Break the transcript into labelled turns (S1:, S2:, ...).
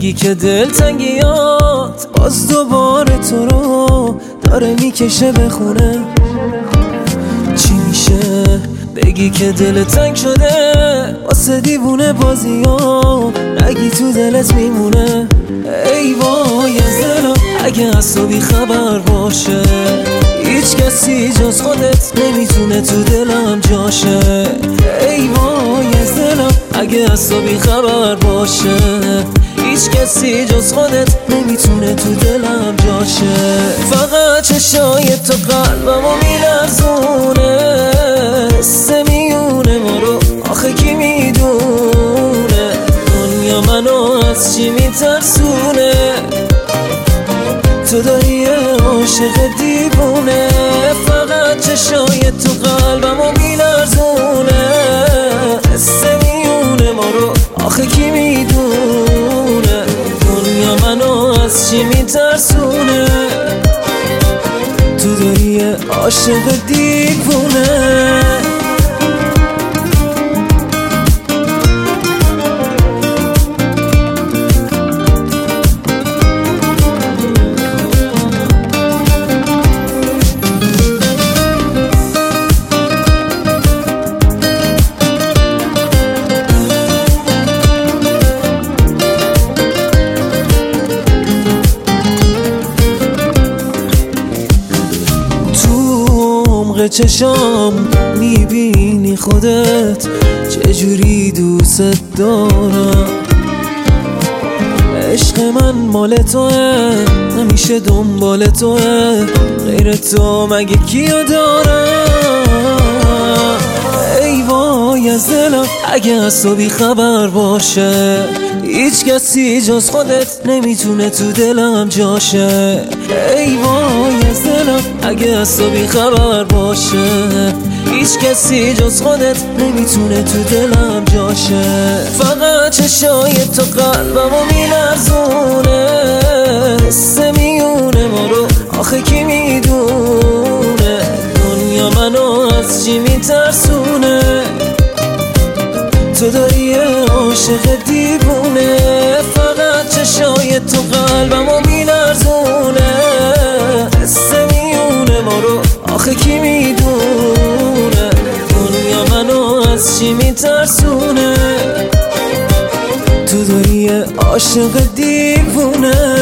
S1: بگی که دلتنگیات باز دوباره تو رو داره میکشه به خونه. چی میشه بگی که دل تنگ شده واسه دیوونه بازیام، نگی تو دلت میمونه. ای وای از دلم اگه از تو بی خبر باشه، هیچ کسی جز خودت نمیتونه تو دلم جاشه. ای وای از دلم اگه از تو بی خبر باشه، هیچ کسی جز خودت نمیتونه تو دلم جاشه. فقط چشای تو قلبمو میلرزونه، میونه ما رو آخه کی میدونه، دنیا منو از چی میترسونه. تو داری عاشق دیوونه، فقط چشای تو قلبمو میلرزونه، میونه ما رو آخه کی میدونه، دنیا منو از چی میترسونه. تو داری عاشق دیوونه. چشام میبینی خودت چجوری دوست دارم، عشق من مال توه همیشه دنبال توه، غیر تو مگه کیو دارم. ای وای از دلم اگه از تو بی خبر باشه، هیچ کسی جز خودت نمیتونه تو دلم جاشه. ای وای از دلم اگه از تو بی خبر باشه، هیچ کسی جز خودت نمیتونه تو دلم جاشه. فقط چشای تو قلبمو میلرزونه، میونه ما رو آخه کی میدونه، دنیا منو از چی میترسونه. تو داری عاشق دیوونه، فقط چشای تو قلبمو میلرزونه، میونه ما رو آخه کی میدونه، دنیا منو از چی میترسونه. تو داری عاشق دیوونه.